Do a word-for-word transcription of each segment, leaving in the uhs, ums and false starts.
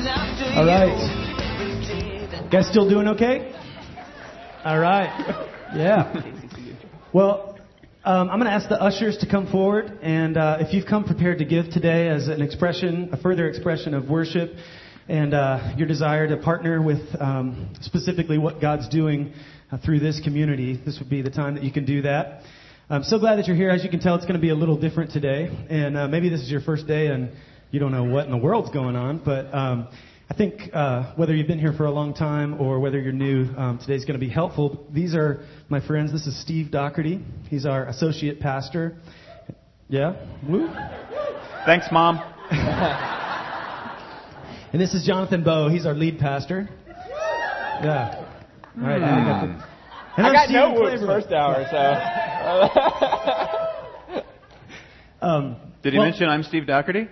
All right. Guys still doing okay? All right. Yeah. Well, um, I'm going to ask the ushers to come forward. And uh, if you've come prepared to give today as an expression, a further expression of worship, and uh, your desire to partner with um, specifically what God's doing uh, through this community, this would be the time that you can do that. I'm so glad that you're here. As you can tell, it's going to be a little different today. And uh, maybe this is your first day and you don't know what in the world's going on. But um, I think uh, whether you've been here for a long time or whether you're new, um, today's going to be helpful. These are my friends. This is Steve Doherty. He's our associate pastor. Yeah? Woo. Thanks, Mom. And this is Jonathan Bowe. He's our lead pastor. Yeah. All right. Mm. I got, the, and I I'm got Steven no whoops Claver. first hour, so. um, Did he well, mention I'm Steve Doherty?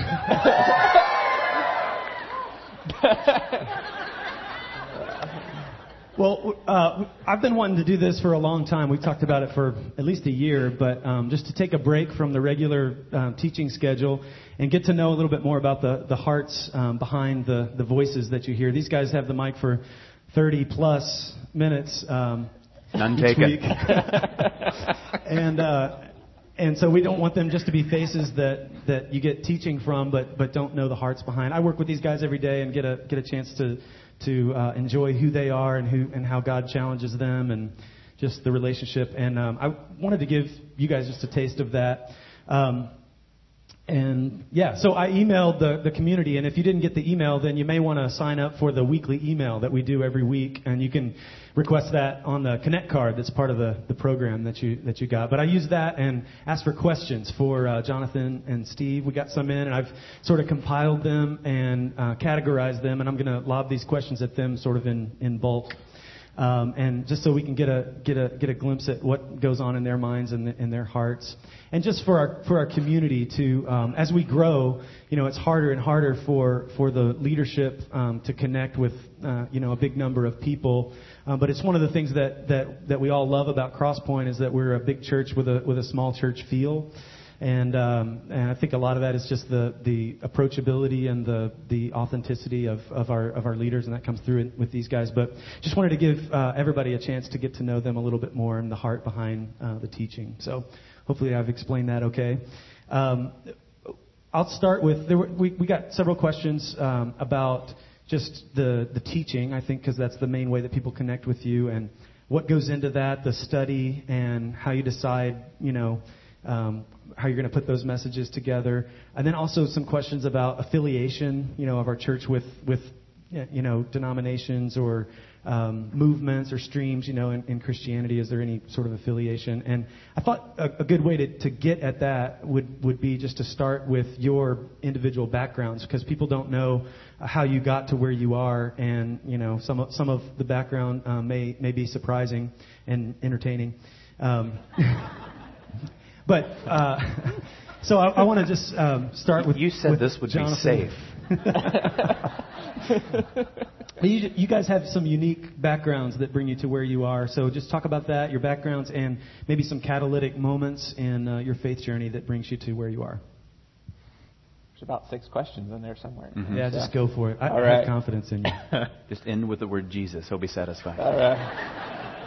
Well, uh, I've been wanting to do this for a long time. We've talked about it for at least a year, but um, just to take a break from the regular um, teaching schedule and get to know a little bit more about the, the hearts um, behind the, the voices that you hear. These guys have the mic for thirty plus minutes um, None each taken. week. and uh, and so we don't want them just to be faces that, that you get teaching from, but but don't know the hearts behind. I work with these guys every day and get a get a chance to to uh, enjoy who they are and who and how God challenges them and just the relationship. And um, I wanted to give you guys just a taste of that. Um, and yeah, so I emailed the, the community, and if you didn't get the email, then you may want to sign up for the weekly email that we do every week, and you can request that on the Connect card that's part of the, the program that you that you got. But I used that and asked for questions for uh, Jonathan and Steve. We got some in, and I've sort of compiled them and uh, categorized them, and I'm going to lob these questions at them sort of in, in bulk. Um, and just so we can get a get a get a glimpse at what goes on in their minds and in their hearts, and just for our for our community to um, as we grow, you know, it's harder and harder for for the leadership um, to connect with uh, you know a big number of people. Um, but it's one of the things that, that that we all love about Crosspoint is that we're a big church with a with a small church feel. And um, and I think a lot of that is just the, the approachability and the, the authenticity of, of our of our leaders, and that comes through with these guys. But just wanted to give uh, everybody a chance to get to know them a little bit more and the heart behind uh, the teaching. So hopefully I've explained that okay. Um, I'll start with there were, we we got several questions um, about just the the teaching. I think because that's the main way that people connect with you and what goes into that, the study, and how you decide, you know. Um, how you're going to put those messages together, and then also some questions about affiliation, you know, of our church with with you know denominations or um, movements or streams, you know, in, in Christianity. Is there any sort of affiliation? And I thought a, a good way to, to get at that would would be just to start with your individual backgrounds, because people don't know how you got to where you are, and you know some of, some of the background uh, may may be surprising and entertaining. Um, But, uh, so I, I want to just um, start with You said with this would Jonathan. be safe. you, you guys have some unique backgrounds that bring you to where you are. So just talk about that, your backgrounds, and maybe some catalytic moments in uh, your faith journey that brings you to where you are. There's about six questions in there somewhere. Mm-hmm. Yeah, just go for it. I, All I right. have confidence in you. Just end with the word Jesus. He'll be satisfied. All right.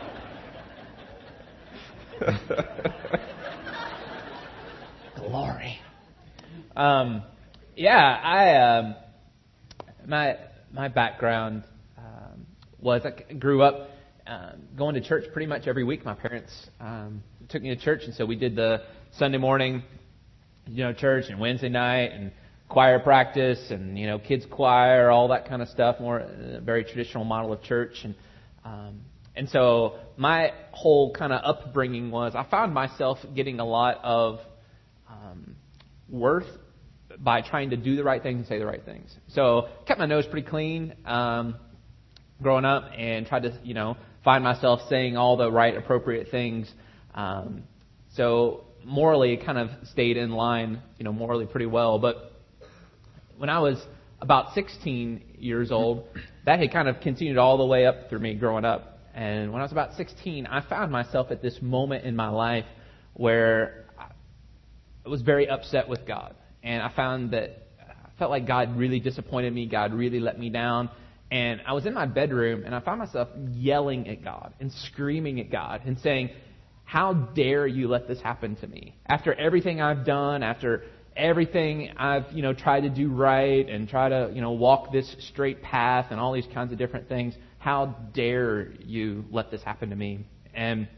Glory. Um, yeah, I um, my my background um, was I grew up um, going to church pretty much every week. My parents um, took me to church, and so we did the Sunday morning, you know, church, and Wednesday night, and choir practice, and you know, kids choir, all that kind of stuff. More a very traditional model of church, and um, and so my whole kind of upbringing was I found myself getting a lot of Um, worth by trying to do the right things and say the right things. So kept my nose pretty clean um, growing up, and tried to, you know, find myself saying all the right, appropriate things. Um, so morally, it kind of stayed in line, you know, morally pretty well. But when I was about sixteen years old, that had kind of continued all the way up through me growing up. And when I was about sixteen, I found myself at this moment in my life where I was very upset with God. And I found that felt like God really disappointed me. God really let me down. And I was in my bedroom, and I found myself yelling at God and screaming at God and saying, how dare you let this happen to me? After everything I've done, after everything I've, you know, tried to do right and try to, you know, walk this straight path and all these kinds of different things, how dare you let this happen to me? And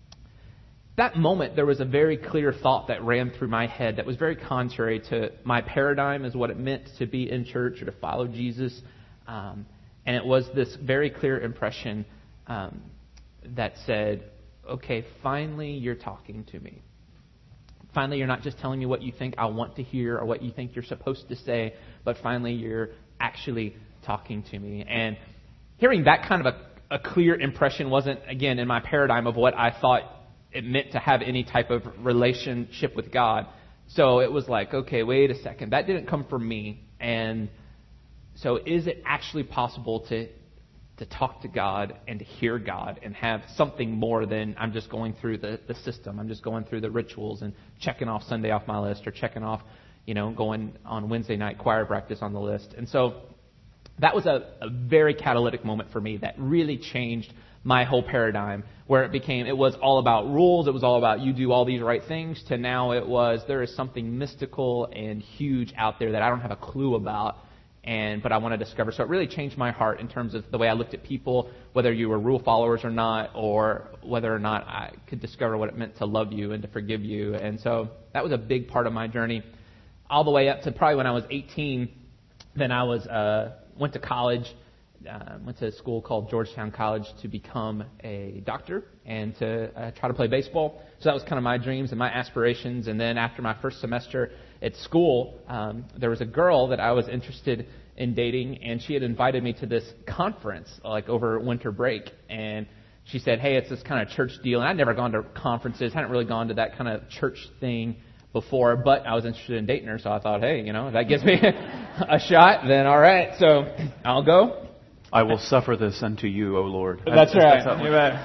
that moment, there was a very clear thought that ran through my head that was very contrary to my paradigm as what it meant to be in church or to follow Jesus. Um, and it was this very clear impression um, that said, okay, finally you're talking to me. Finally, you're not just telling me what you think I want to hear or what you think you're supposed to say, but finally you're actually talking to me. And hearing that kind of a, a clear impression wasn't, again, in my paradigm of what I thought it meant to have any type of relationship with God. So it was like, okay, wait a second. That didn't come from me. And so is it actually possible to to talk to God and to hear God and have something more than I'm just going through the, the system. I'm just going through the rituals and checking off Sunday off my list or checking off, you know, going on Wednesday night choir practice on the list. And so that was a, a very catalytic moment for me that really changed my whole paradigm, where it became, it was all about rules. It was all about you do all these right things, to now it was there is something mystical and huge out there that I don't have a clue about. And but I want to discover. So it really changed my heart in terms of the way I looked at people, whether you were rule followers or not, or whether or not I could discover what it meant to love you and to forgive you. And so that was a big part of my journey, all the way up to probably when I was eighteen. Then I was uh, went to college, uh, went to a school called Georgetown College to become a doctor and to uh, try to play baseball. So that was kind of my dreams and my aspirations. And then after my first semester at school, um, there was a girl that I was interested in dating, and she had invited me to this conference, like over winter break. And she said, hey, it's this kind of church deal. And I'd never gone to conferences, hadn't really gone to that kind of church thing before, but I was interested in dating her. So I thought, hey, you know, if that gives me a shot, then all right. So I'll go. I will suffer this unto you, O Lord. That's right. That's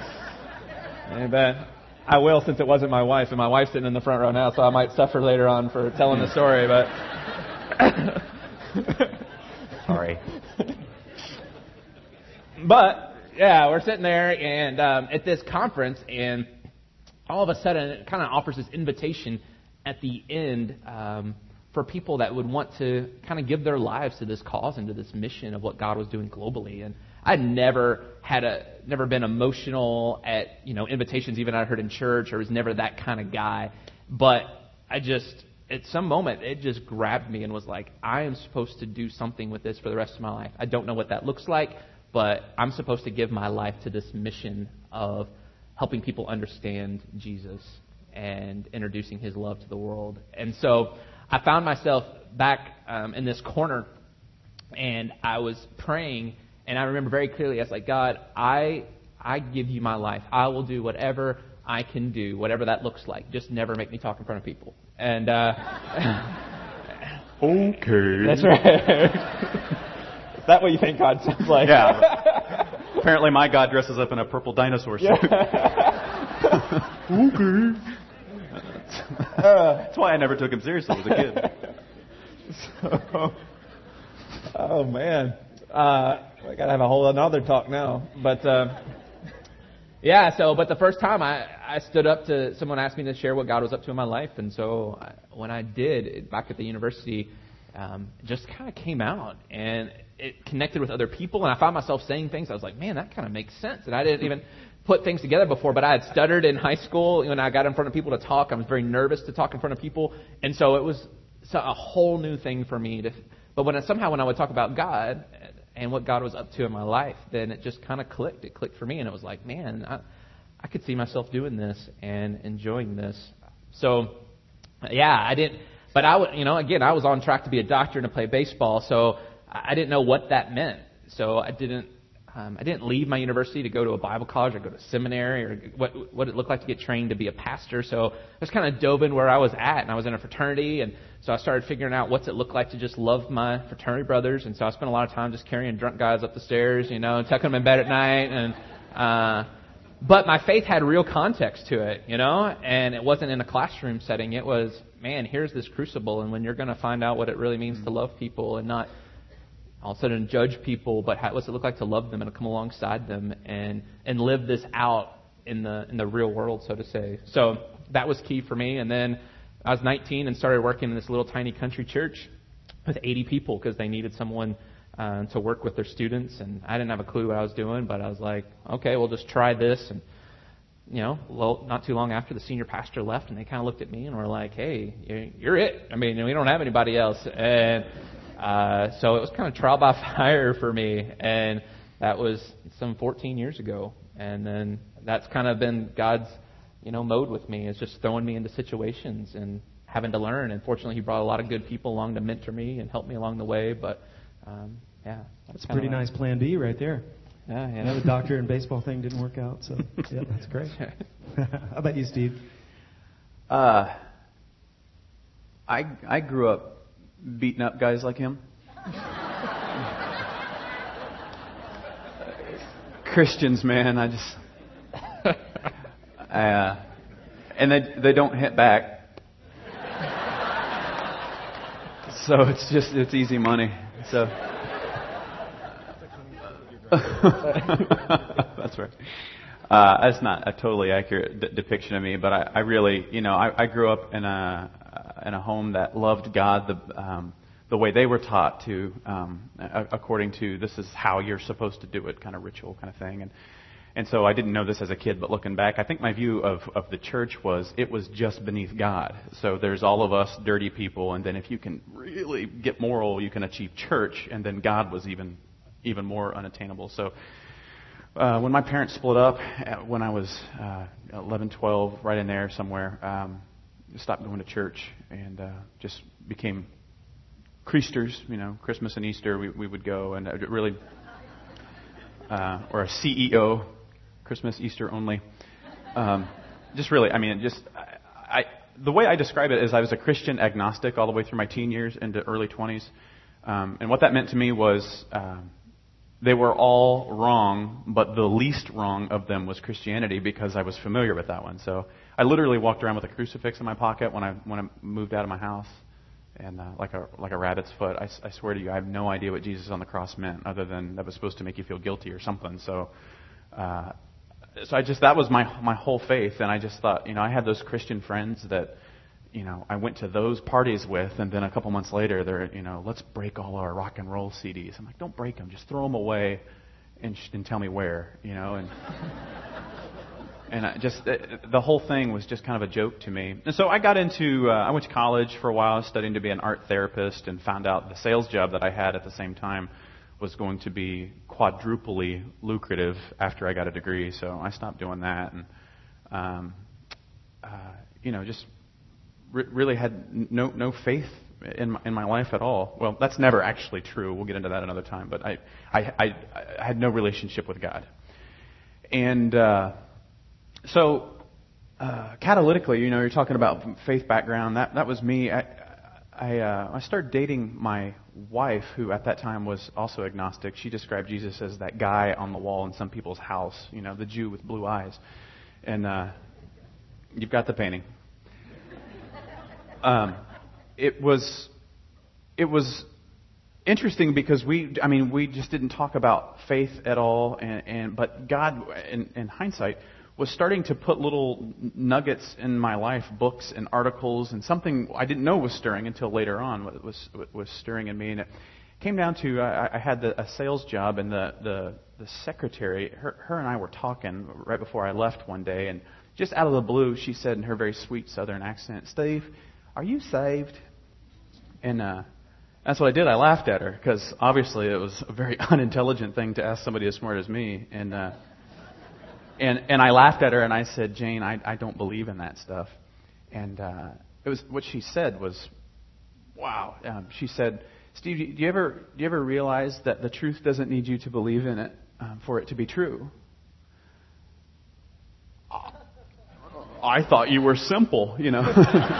Amen. Amen. I will, since it wasn't my wife, and my wife's sitting in the front row now, so I might suffer later on for telling the story, but... Sorry. But, yeah, we're sitting there and um, at this conference, and all of a sudden it kind of offers this invitation at the end um, for people that would want to kind of give their lives to this cause and to this mission of what God was doing globally. And I'd never had a, never been emotional at, you know, invitations even I heard in church, or was never that kind of guy. But I just, at some moment, it just grabbed me and was like, I am supposed to do something with this for the rest of my life. I don't know what that looks like, but I'm supposed to give my life to this mission of helping people understand Jesus and introducing His love to the world. And so I found myself back um, in this corner, and I was praying. And I remember very clearly, I was like, God, I I give you my life. I will do whatever I can do, whatever that looks like. Just never make me talk in front of people. And uh, okay. That's right. Is that what you think God sounds like? Yeah. Apparently my God dresses up in a purple dinosaur suit. Yeah. Okay. That's why I never took him seriously as a kid. So, oh, man. Uh, I got to have a whole another talk now. But, uh, yeah, so, but the first time I, I stood up to someone asked me to share what God was up to in my life. And so I, when I did, back at the university, um, it just kind of came out. And it connected with other people. And I found myself saying things. I was like, man, that kind of makes sense. And I didn't even put things together before, but I had stuttered in high school. When I got in front of people to talk, I was very nervous to talk in front of people. And so it was a whole new thing for me. To, but when I, somehow when I would talk about God and what God was up to in my life, then it just kind of clicked. It clicked for me, and it was like, man, I, I could see myself doing this and enjoying this. So, yeah, I didn't. But I would, you know, again, I was on track to be a doctor and to play baseball, so I didn't know what that meant. So I didn't. Um, I didn't leave my university to go to a Bible college or go to seminary or what what it looked like to get trained to be a pastor. So I just kind of dove in where I was at, and I was in a fraternity, and so I started figuring out what's it look like to just love my fraternity brothers. And so I spent a lot of time just carrying drunk guys up the stairs, you know, and tucking them in bed at night, and uh, but my faith had real context to it, you know, and it wasn't in a classroom setting. It was, man, here's this crucible, and when you're going to find out what it really means to love people and not all of a sudden judge people, but how, what's it look like to love them and to come alongside them and, and live this out in the in the real world, so to say. So that was key for me. And then I was nineteen and started working in this little tiny country church with eighty people because they needed someone uh, to work with their students. And I didn't have a clue what I was doing, but I was like, okay, we'll just try this. And, you know, well, not too long after, the senior pastor left, and they kind of looked at me and were like, hey, you're it. I mean, we don't have anybody else. And uh, so it was kind of trial by fire for me. And that was some fourteen years ago. And then that's kind of been God's, you know, mode with me, is just throwing me into situations and having to learn. And fortunately, He brought a lot of good people along to mentor me and help me along the way. But um, yeah, that's, that's a pretty nice plan B right there. Yeah, yeah. Yeah, the doctor and baseball thing didn't work out, so yeah, that's great. How about you, Steve? Uh, I I grew up beating up guys like him. Christians, man, I just, uh, and they they don't hit back, so it's just it's easy money. So that's right. Uh, that's not a totally accurate d- depiction of me, but I, I really, you know, I, I grew up in a uh, in a home that loved God the um, the way they were taught to, um, according to this is how you're supposed to do it, kind of ritual kind of thing. And and so I didn't know this as a kid, but looking back, I think my view of, of the church was it was just beneath God. So there's all of us dirty people, and then if you can really get moral, you can achieve church, and then God was even even more unattainable. So uh, when my parents split up, when I was uh, eleven, twelve, right in there somewhere, um, stopped going to church and uh, just became Creasters, you know, Christmas and Easter, we, we would go, and it really, uh, or a C E O, Christmas, Easter only. Um, just really, I mean, just, I, I, the way I describe it is I was a Christian agnostic all the way through my teen years into early twenties. Um, and what that meant to me was um, they were all wrong, but the least wrong of them was Christianity because I was familiar with that one. So I literally walked around with a crucifix in my pocket when I when I moved out of my house. And uh, like a like a rabbit's foot, I, I swear to you, I have no idea what Jesus on the cross meant, other than that was supposed to make you feel guilty or something. So, uh, so I just that was my my whole faith, and I just thought, you know, I had those Christian friends that, you know, I went to those parties with, and then a couple months later, they're, you know, let's break all our rock and roll C Ds. I'm like, don't break them, just throw them away, and, sh- and tell me where, you know, and. And I just the whole thing was just kind of a joke to me. And so I got into, uh, I went to college for a while studying to be an art therapist, and found out the sales job that I had at the same time was going to be quadruply lucrative after I got a degree. So I stopped doing that, and, um, uh, you know, just re- really had no no faith in my, in my life at all. Well, that's never actually true. We'll get into that another time. But I, I, I, I had no relationship with God. And... Uh, So, uh, catalytically, you know, you're talking about faith background. That that was me. I I, uh, I started dating my wife, who at that time was also agnostic. She described Jesus as that guy on the wall in some people's house, you know, the Jew with blue eyes. And uh, you've got the painting. Um, it was it was interesting because we, I mean, we just didn't talk about faith at all. And, and but God, in, in hindsight, was starting to put little nuggets in my life, books and articles, and something I didn't know was stirring until later on was was stirring in me. And it came down to I, I had the, a sales job, and the, the, the secretary, her, her and I were talking right before I left one day, and just out of the blue, she said in her very sweet Southern accent, "Steve, are you saved?" And uh, that's what I did. I laughed at her because obviously it was a very unintelligent thing to ask somebody as smart as me, and. Uh, And and I laughed at her, and I said, "Jane, I I don't believe in that stuff." And uh, it was what she said was, "Wow." Um, she said, "Steve, do you ever do you ever realize that the truth doesn't need you to believe in it um, for it to be true?" I thought you were simple, you know.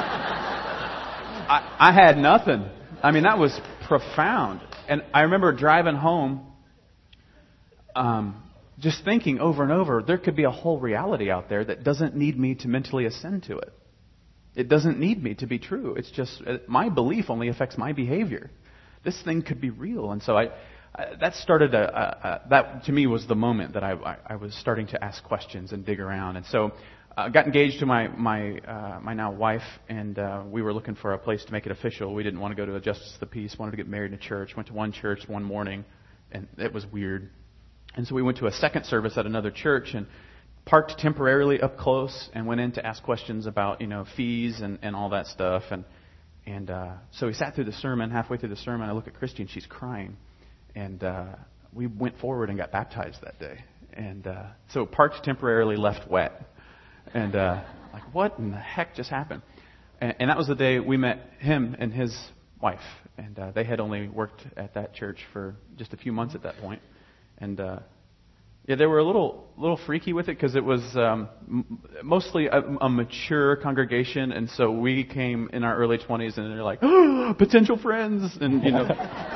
I I had nothing. I mean, that was profound. And I remember driving home. Um, just thinking over and over, there could be a whole reality out there that doesn't need me to mentally ascend to it. It doesn't need me to be true. It's just my belief only affects my behavior. This thing could be real. And so I, I that started a, a, a that to me was the moment that I, I, I was starting to ask questions and dig around. And so I uh, got engaged to my my uh, my now wife, and uh, we were looking for a place to make it official. We didn't want to go to a Justice of the Peace. Wanted to get married in a church. Went to one church one morning, and it was weird. And so we went to a second service at another church and parked temporarily up close and went in to ask questions about, you know, fees and, and all that stuff. And and uh, so we sat through the sermon. Halfway through the sermon, I look at Christy and she's crying. And uh, we went forward and got baptized that day. And uh, so parked temporarily, left wet. And uh, like, what in the heck just happened? And, and that was the day we met him and his wife. And uh, they had only worked at that church for just a few months at that point. And uh, yeah, they were a little little freaky with it because it was um, m- mostly a, a mature congregation, and so we came in our early twenties, and they're like, oh, potential friends, and you know.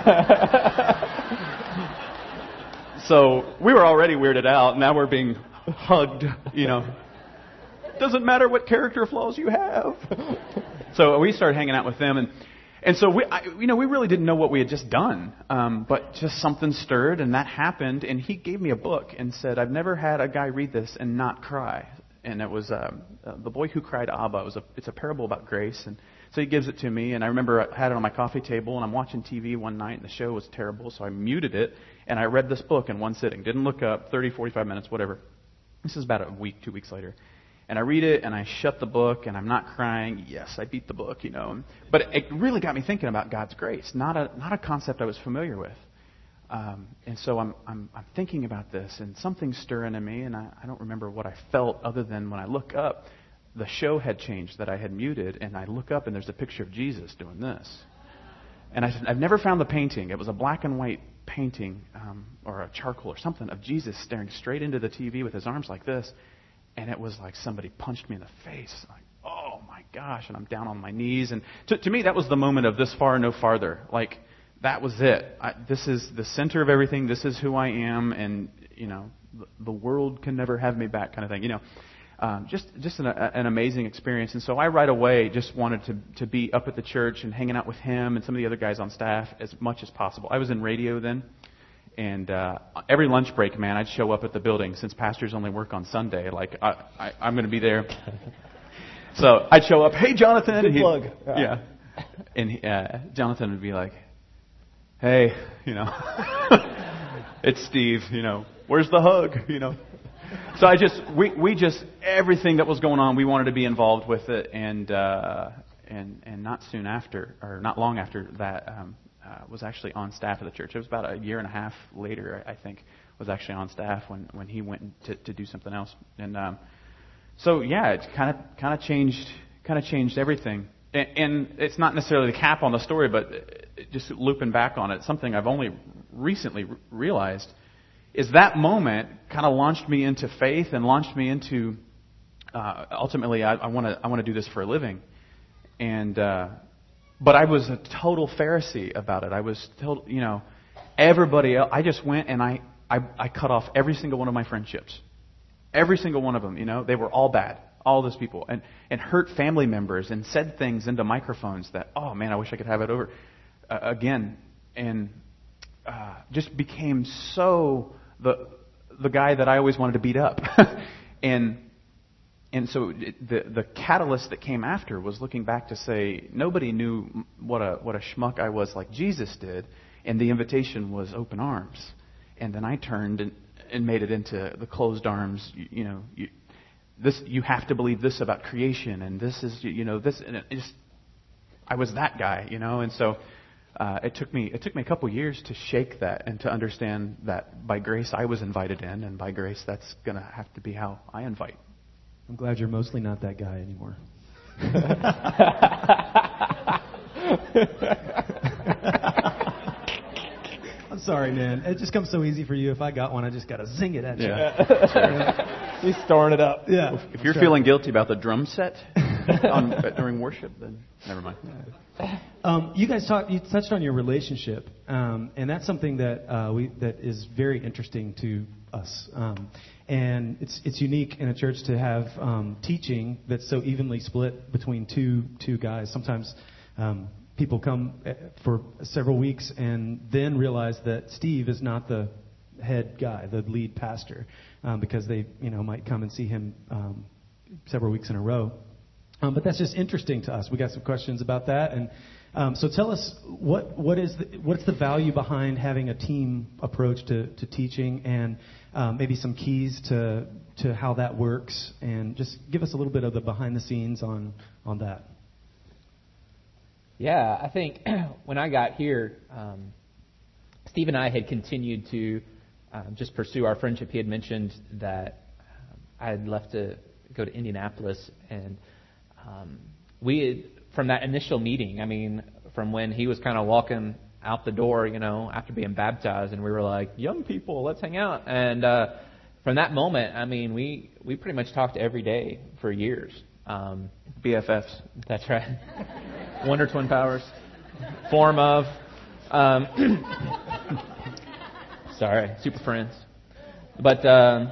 So we were already weirded out. Now we're being hugged, you know. Doesn't matter what character flaws you have. So we started hanging out with them, and. And so we, I, you know, we really didn't know what we had just done, um, but just something stirred, and that happened. And he gave me a book and said, "I've never had a guy read this and not cry." And it was um, uh, The Boy Who Cried Abba. It was a, it's a parable about grace, and so he gives it to me. And I remember I had it on my coffee table, and I'm watching T V one night, and the show was terrible, so I muted it, and I read this book in one sitting. Didn't look up, thirty, forty-five minutes, whatever. This is about a week, two weeks later. And I read it, and I shut the book, and I'm not crying. Yes, I beat the book, you know. But it really got me thinking about God's grace, not a not a concept I was familiar with. Um, and so I'm, I'm I'm thinking about this, and something's stirring in me, and I, I don't remember what I felt other than when I look up, the show had changed that I had muted, and I look up, and there's a picture of Jesus doing this. And I said, I've never found the painting. It was a black and white painting, um, or a charcoal or something, of Jesus staring straight into the T V with his arms like this. And it was like somebody punched me in the face. Like, oh my gosh. And I'm down on my knees. And to, to me, that was the moment of this far, no farther. Like, that was it. I, this is the center of everything. This is who I am. And, you know, the, the world can never have me back, kind of thing. You know, um, just just an, an amazing experience. And so I right away just wanted to, to be up at the church and hanging out with him and some of the other guys on staff as much as possible. I was in radio then. And uh, every lunch break, man, I'd show up at the building since pastors only work on Sunday. Like, I, I, I'm going to be there. So I'd show up, hey, Jonathan. Good plug. Yeah. yeah. And he, uh, Jonathan would be like, hey, you know, it's Steve, you know, where's the hug, you know. So I just, we, we just, everything that was going on, we wanted to be involved with it. And, uh, and, and not soon after, or not long after that, um, Uh, was actually on staff at the church. It was about a year and a half later, I think, was actually on staff when, when he went to, to do something else. And um, so, yeah, it kind of kind of changed kind of changed everything. And, and it's not necessarily the cap on the story, but just looping back on it, something I've only recently r- realized is that moment kind of launched me into faith and launched me into uh, ultimately I want to I want to do this for a living. And uh, But I was a total Pharisee about it. I was told, you know, everybody else. I just went and I, I, I cut off every single one of my friendships. Every single one of them, you know, they were all bad. All those people. And, and hurt family members and said things into microphones that, oh man, I wish I could have it over uh, again. And uh, just became so the the guy that I always wanted to beat up. and And so it, the the catalyst that came after was looking back to say nobody knew what a what a schmuck I was like Jesus did, and the invitation was open arms. And then I turned and, and made it into the closed arms. You, you know, you, this you have to believe this about creation, and this is you know this. And it just I was that guy, you know. And so uh, it took me it took me a couple years to shake that and to understand that by grace I was invited in, and by grace that's going to have to be how I invite. I'm glad you're mostly not that guy anymore. I'm sorry, man. It just comes so easy for you. If I got one, I just got to zing it at you. Yeah. He's storing it up. Yeah. If you're feeling guilty about the drum set on, during worship, then never mind. Um, you guys talked. You touched on your relationship, um, and that's something that uh, we that is very interesting to us. Um, and it's it's unique in a church to have um, teaching that's so evenly split between two two guys. Sometimes um, people come for several weeks and then realize that Steve is not the head guy, the lead pastor, um, because they you know might come and see him um, several weeks in a row. Um, but that's just interesting to us. We got some questions about that, and um, so tell us what what is the, what's the value behind having a team approach to, to teaching, and um, maybe some keys to to how that works, and just give us a little bit of the behind the scenes on on that. Yeah, I think when I got here, um, Steve and I had continued to um, just pursue our friendship. He had mentioned that um, I had left to go to Indianapolis, and um, we had, from that initial meeting, I mean, from when he was kind of walking out the door, you know, after being baptized, and we were like, young people, let's hang out. And uh, from that moment, I mean, we, we pretty much talked every day for years. Um, B F Fs. That's right. Wonder Twin Powers. Form of. Um, sorry, Super Friends. But, um,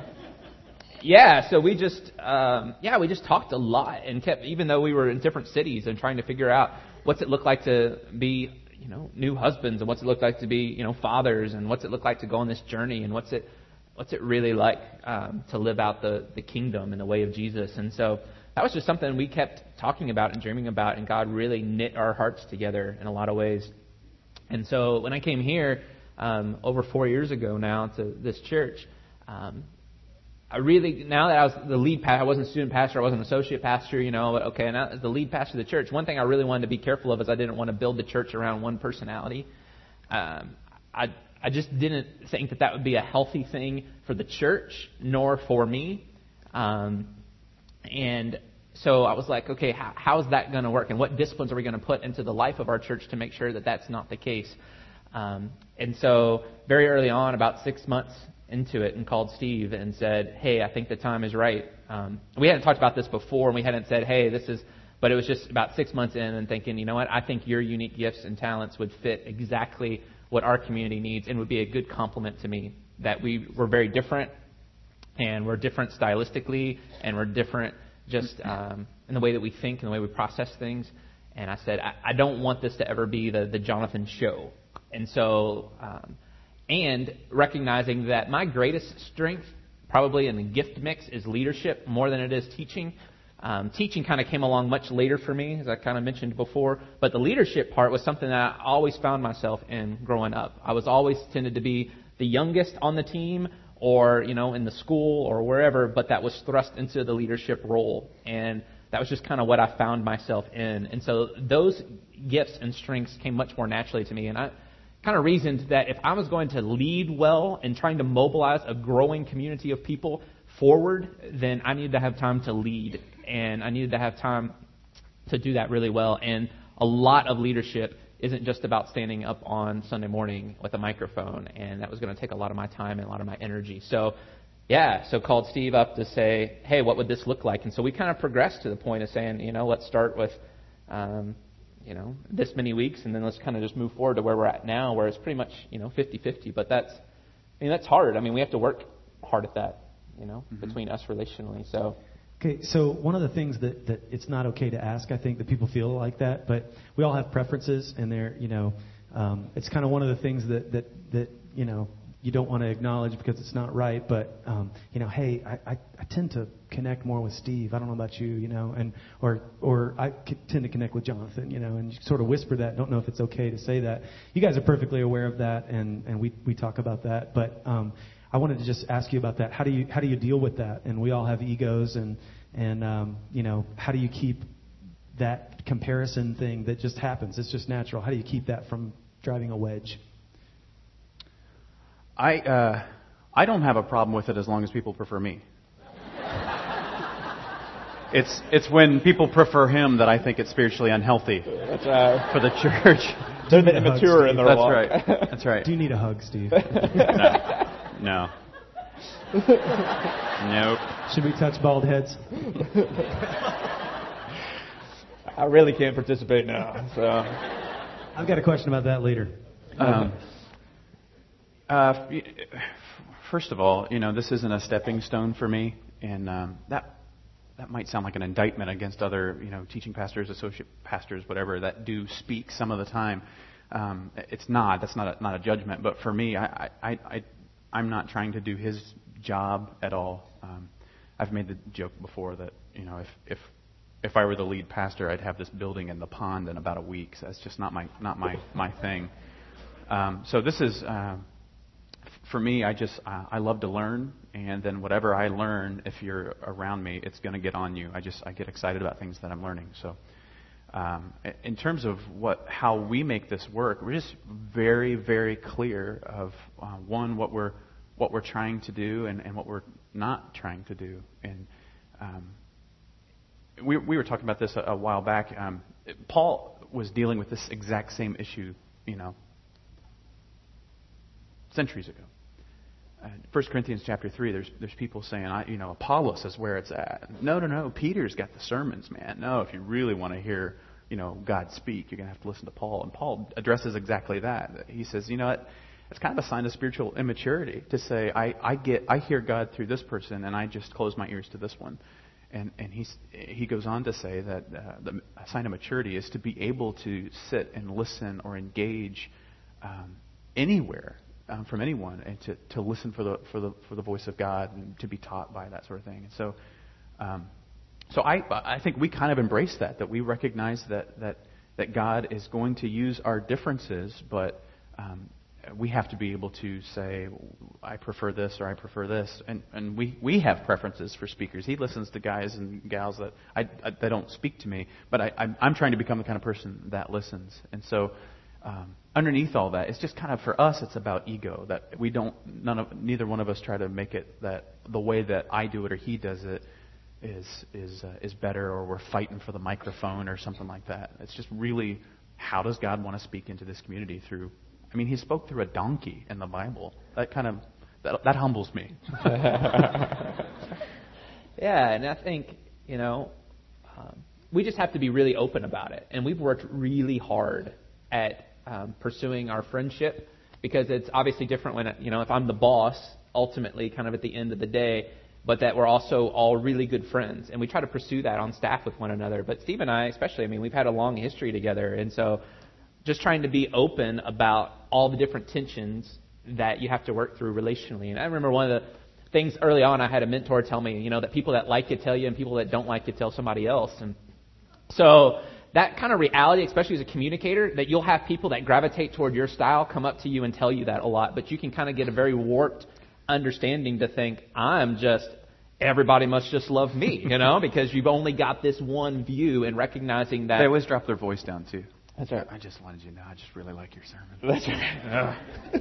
yeah, so we just, um, yeah, we just talked a lot and kept, even though we were in different cities and trying to figure out what's it look like to be, you know, new husbands, and what's it look like to be, you know, fathers, and what's it look like to go on this journey, and what's it, what's it really like um, to live out the, the kingdom in the way of Jesus. And so that was just something we kept talking about and dreaming about, and God really knit our hearts together in a lot of ways. And so when I came here um, over four years ago now to this church, um, I really, now that I was the lead pastor, I wasn't a student pastor, I wasn't an associate pastor, you know, but okay, now as the lead pastor of the church, one thing I really wanted to be careful of is I didn't want to build the church around one personality. Um, I I just didn't think that that would be a healthy thing for the church, nor for me. Um, and so I was like, okay, how, how is that going to work? And what disciplines are we going to put into the life of our church to make sure that that's not the case? Um, and so very early on, about six months into it, and called Steve and said, hey, I think the time is right. Um, we hadn't talked about this before, and we hadn't said, hey, this is, but it was just about six months in and thinking, you know what, I think your unique gifts and talents would fit exactly what our community needs and would be a good complement to me. That we were very different, and we're different stylistically, and we're different just um, in the way that we think and the way we process things. And I said, I, I don't want this to ever be the, the Jonathan show. And so, um, and recognizing that my greatest strength probably in the gift mix is leadership more than it is teaching. Um, teaching kind of came along much later for me, as I kind of mentioned before. But the leadership part was something that I always found myself in growing up. I was always tended to be the youngest on the team, or, you know, in the school or wherever, but that was thrust into the leadership role. And that was just kind of what I found myself in. And so those gifts and strengths came much more naturally to me. And I kind of reasoned that if I was going to lead well and trying to mobilize a growing community of people forward, then I needed to have time to lead. And I needed to have time to do that really well. And a lot of leadership isn't just about standing up on Sunday morning with a microphone. And that was going to take a lot of my time and a lot of my energy. So, yeah, so called Steve up to say, hey, what would this look like? And so we kind of progressed to the point of saying, you know, let's start with, um, you know, this many weeks, and then let's kind of just move forward to where we're at now, where it's pretty much, you know, fifty-fifty. But that's, I mean, that's hard. I mean, we have to work hard at that, you know, mm-hmm. between us relationally. So. Okay, so one of the things that, that it's not okay to ask, I think, that people feel like that, but we all have preferences, and they're, you know, um, it's kind of one of the things that, that, that, you know, you don't want to acknowledge because it's not right, but, um, you know, hey, I, I, I tend to connect more with Steve. I don't know about you, you know, and, or, or I c- tend to connect with Jonathan, you know, and you sort of whisper that. Don't know if it's okay to say that. You guys are perfectly aware of that, and, and we, we talk about that, but, um, I wanted to just ask you about that. How do you how do you deal with that? And we all have egos, and and um, you know, how do you keep that comparison thing that just happens? It's just natural. How do you keep that from driving a wedge? I uh, I don't have a problem with it as long as people prefer me. It's it's when people prefer him that I think it's spiritually unhealthy. That's right. For the church. They're the immature in their That's walk. right. That's right. Do you need a hug, Steve? No. No. Nope. Should we touch bald heads? I really can't participate now. So I've got a question about that later. Um, Uh, first of all, you know, this isn't a stepping stone for me, and um, that that might sound like an indictment against other, you know, teaching pastors, associate pastors, whatever, that do speak some of the time. Um, it's not. That's not a, not a judgment. But for me, I, I, I, I'm not trying to do his job at all. Um, I've made the joke before that, you know, if if if I were the lead pastor, I'd have this building in the pond in about a week. So that's just not my not my my thing. Um, so this is. Uh, For me, I just uh, I love to learn, and then whatever I learn, if you're around me, it's going to get on you. I just I get excited about things that I'm learning. So, um, in terms of what how we make this work, we're just very very clear of uh, one what we're what we're trying to do and, and what we're not trying to do. And um, we we were talking about this a, a while back. Um, Paul was dealing with this exact same issue, you know, centuries ago. Uh, First Corinthians chapter three, there's there's people saying, I, you know, Apollos is where it's at. No, no, no. Peter's got the sermons, man. No, if you really want to hear, you know, God speak, you're going to have to listen to Paul. And Paul addresses exactly that. He says, you know what? It's kind of a sign of spiritual immaturity to say, I, I get, I hear God through this person, and I just close my ears to this one. And and he's, he goes on to say that uh, the a sign of maturity is to be able to sit and listen or engage um, anywhere. Um, from anyone, and to, to listen for the for the for the voice of God and to be taught by that sort of thing. And so, um, so I I think we kind of embrace that that we recognize that that that God is going to use our differences, but um, we have to be able to say, I prefer this or I prefer this, and and we, we have preferences for speakers. He listens to guys and gals that I, I that don't speak to me, but I I'm, I'm trying to become the kind of person that listens, and so. Um, underneath all that, it's just kind of for us. It's about ego that we don't. None of neither one of us try to make it that the way that I do it or he does it is is uh, is better, or we're fighting for the microphone or something like that. It's just really how does God want to speak into this community through? I mean, He spoke through a donkey in the Bible. That kind of that, that humbles me. Yeah, and I think you know um, we just have to be really open about it, and we've worked really hard at. Um, pursuing our friendship, because it's obviously different when, you know, if I'm the boss, ultimately, kind of at the end of the day, but that we're also all really good friends. And we try to pursue that on staff with one another. But Steve and I, especially, I mean, we've had a long history together. And so just trying to be open about all the different tensions that you have to work through relationally. And I remember one of the things early on, I had a mentor tell me, you know, that people that like you tell you and people that don't like you tell somebody else. And so that kind of reality, especially as a communicator, that you'll have people that gravitate toward your style come up to you and tell you that a lot. But you can kind of get a very warped understanding to think, I'm just, everybody must just love me, you know, because you've only got this one view, and recognizing that. They always drop their voice down, too. That's right. I just wanted you to know, I just really like your sermon. That's right.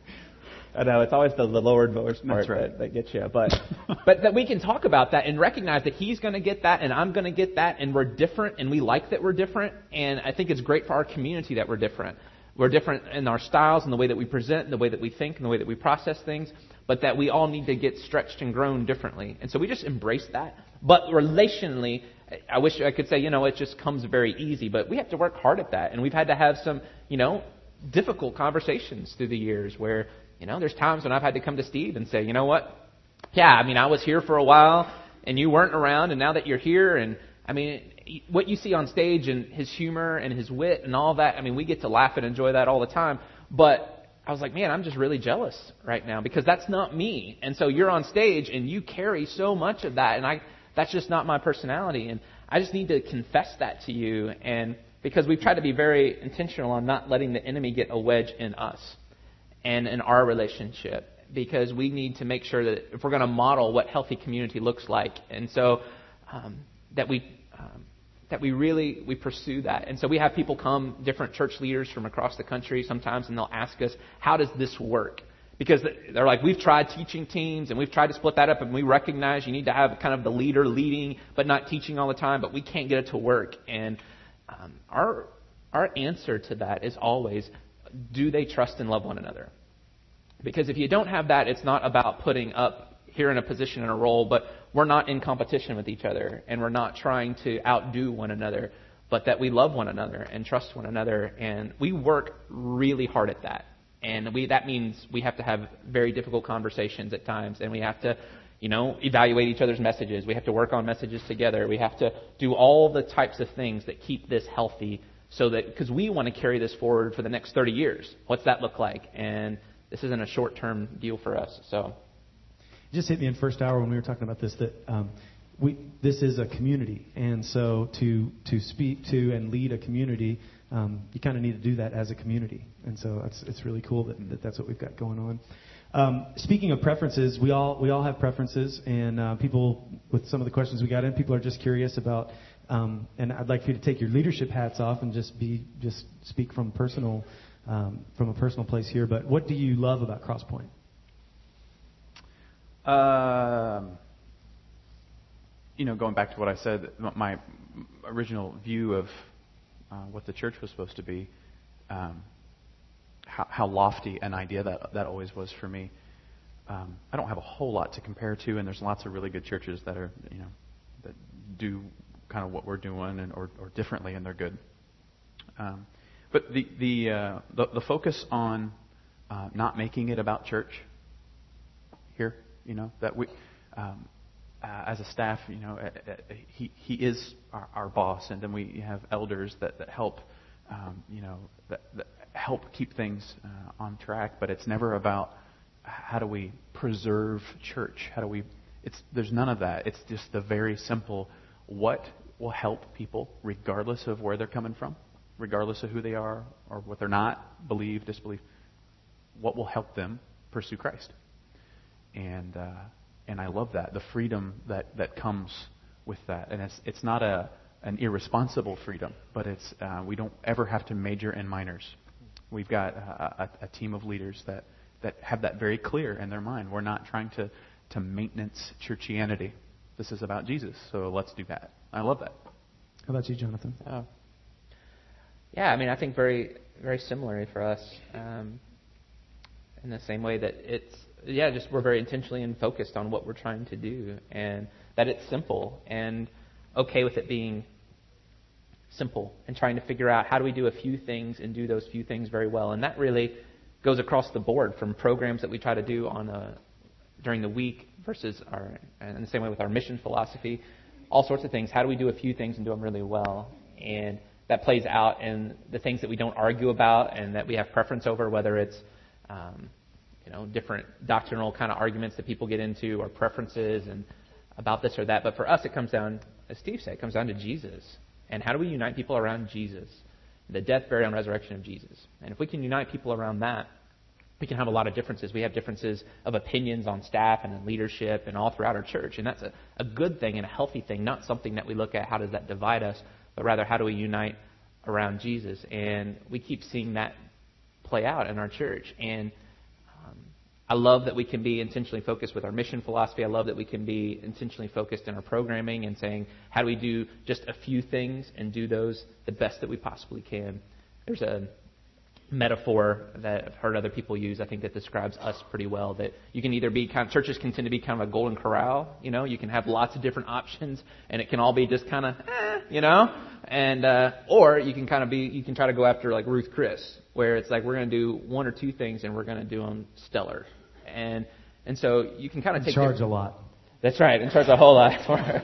I know, it's always the, the lowered voice part right. that, that gets you. But but that we can talk about that and recognize that he's going to get that and I'm going to get that, and we're different, and we like that we're different. And I think it's great for our community that we're different. We're different in our styles and the way that we present and the way that we think and the way that we process things, but that we all need to get stretched and grown differently. And so we just embrace that. But relationally, I wish I could say, you know, it just comes very easy, but we have to work hard at that. And we've had to have some, you know, difficult conversations through the years where, you know, there's times when I've had to come to Steve and say, you know what? Yeah, I mean, I was here for a while and you weren't around, and now that you're here, and I mean, what you see on stage and his humor and his wit and all that, I mean, we get to laugh and enjoy that all the time. But I was like, man, I'm just really jealous right now because that's not me. And so you're on stage and you carry so much of that, and I that's just not my personality. And I just need to confess that to you, and because we've tried to be very intentional on not letting the enemy get a wedge in us and in our relationship, because we need to make sure that if we're going to model what healthy community looks like, and so um, that we um, that we really we pursue that. And so we have people come, different church leaders from across the country sometimes, and they'll ask us, how does this work? Because they're like, we've tried teaching teams and we've tried to split that up, and we recognize you need to have kind of the leader leading but not teaching all the time, but we can't get it to work. And um, our our answer to that is always, do they trust and love one another? Because if you don't have that, it's not about putting up here in a position and a role, but we're not in competition with each other, and we're not trying to outdo one another, but that we love one another and trust one another. And we work really hard at that. And we that means we have to have very difficult conversations at times, and we have to, you know, evaluate each other's messages. We have to work on messages together. We have to do all the types of things that keep this healthy, so that because we want to carry this forward for the next thirty years. What's that look like? And this isn't a short-term deal for us. So, it just hit me in first hour when we were talking about this that um, we this is a community, and so to to speak to and lead a community. Um, you kind of need to do that as a community, and so it's it's really cool that, that that's what we've got going on. Um, speaking of preferences, we all we all have preferences, and uh, people with some of the questions we got in, people are just curious about. Um, and I'd like for you to take your leadership hats off and just be just speak from personal um, from a personal place here. But what do you love about Crosspoint? Um, you know, going back to what I said, my original view of Uh, what the church was supposed to be, um, how, how lofty an idea that that always was for me. Um, I don't have a whole lot to compare to, and there's lots of really good churches that are, you know, that do kind of what we're doing and or, or differently, and they're good. Um, but the the, uh, the the focus on uh, not making it about church here, you know, that we. Um, Uh, as a staff, you know, uh, uh, he he is our, our boss, and then we have elders that that help, um, you know, that, that help keep things uh, on track. But it's never about how do we preserve church. How do we? It's there's none of that. It's just the very simple. What will help people, regardless of where they're coming from, regardless of who they are or what they're not, believe, disbelieve. What will help them pursue Christ? And uh, And I love that, the freedom that, that comes with that. And it's it's not a an irresponsible freedom, but it's uh, we don't ever have to major in minors. We've got a, a, a team of leaders that, that have that very clear in their mind. We're not trying to, to maintenance churchianity. This is about Jesus, so let's do that. I love that. How about you, Jonathan? Oh. Yeah, I mean, I think very, very similarly for us, um, in the same way that it's, yeah, just we're very intentionally and focused on what we're trying to do, and that it's simple and okay with it being simple, and trying to figure out how do we do a few things and do those few things very well. And that really goes across the board, from programs that we try to do on a, during the week versus our, and in the same way with our mission philosophy, all sorts of things. How do we do a few things and do them really well? And that plays out in the things that we don't argue about and that we have preference over, whether it's um, you know, different doctrinal kind of arguments that people get into, or preferences and about this or that. But for us, it comes down, as Steve said, it comes down to Jesus. And how do we unite people around Jesus? The death, burial, and resurrection of Jesus. And if we can unite people around that, we can have a lot of differences. We have differences of opinions on staff and in leadership and all throughout our church. And that's a, a good thing and a healthy thing, not something that we look at, how does that divide us, but rather how do we unite around Jesus? And we keep seeing that play out in our church. And I love that we can be intentionally focused with our mission philosophy. I love that we can be intentionally focused in our programming and saying, how do we do just a few things and do those the best that we possibly can? There's a metaphor that I've heard other people use, I think, that describes us pretty well, that you can either be kind of, churches can tend to be kind of a golden corral, you know, you can have lots of different options and it can all be just kind of, eh, you know, and, uh, or you can kind of be, you can try to go after like Ruth Chris, where it's like, we're going to do one or two things and we're going to do them stellar. And and so you can kind of take charge different, a lot. That's right, and charge a whole lot for her.